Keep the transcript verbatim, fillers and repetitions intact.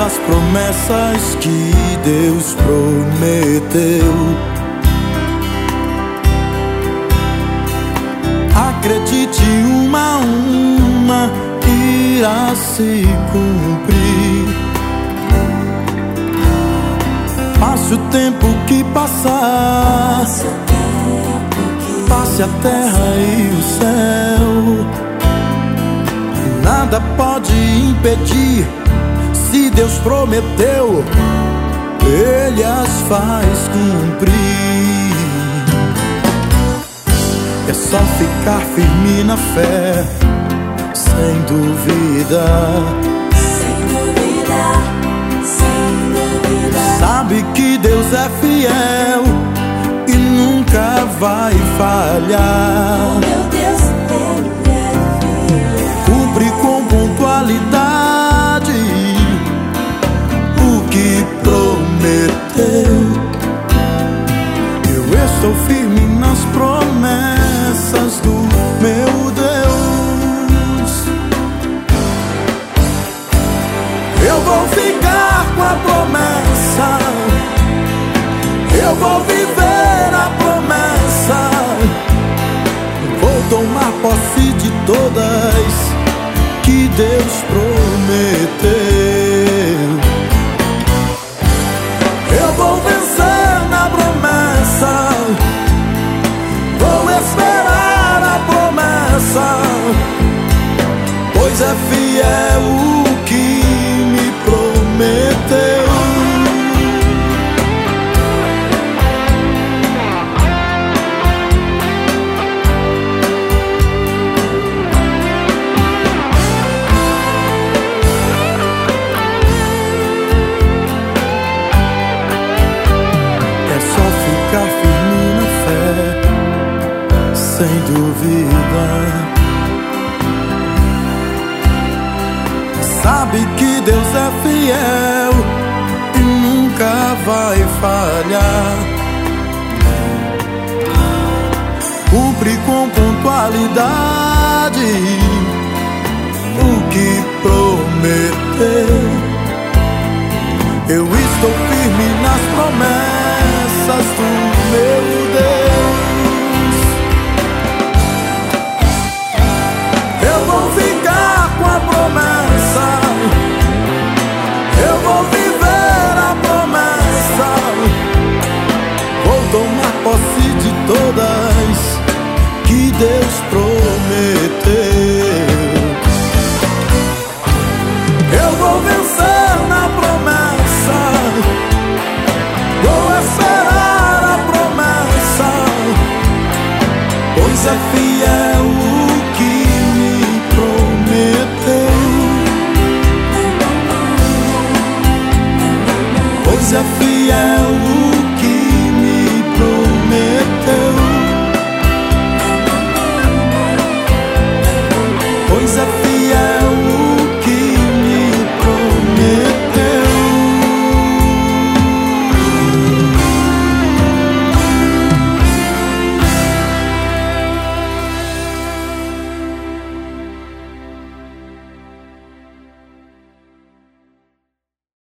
das promessas que Deus prometeu. Acredite, uma a uma irá se cumprir. Passe o tempo que passar, passe a terra e o céu. Nada pode impedir. Se Deus prometeu, Ele as faz cumprir. É só ficar firme na fé, sem dúvida. Sem dúvida, sem dúvida. Sabe que Deus é fiel e nunca vai falhar. Oh, meu Deus, Ele é fiel. Cumpre com pontualidade o que prometeu. Eu estou firme nas promessas do meu Deus. Eu vou ficar com a promessa, eu vou viver a promessa, vou tomar posse de todas que Deus prometeu. Eu vou vencer na promessa, vou esperar a promessa, pois é fiel o que me prometeu. Sem dúvida. Sabe que Deus é fiel e nunca vai falhar. Cumpre com pontualidade o que prometeu. Eu estou firme nas promessas do meu Deus. Eu vou ficar com a promessa, eu vou viver a promessa, vou tomar posse de todas que Deus prometeu. Eu vou vencer na promessa, vou esperar a promessa, pois é fiel o que pois é fiel o que me prometeu. Pois é fiel.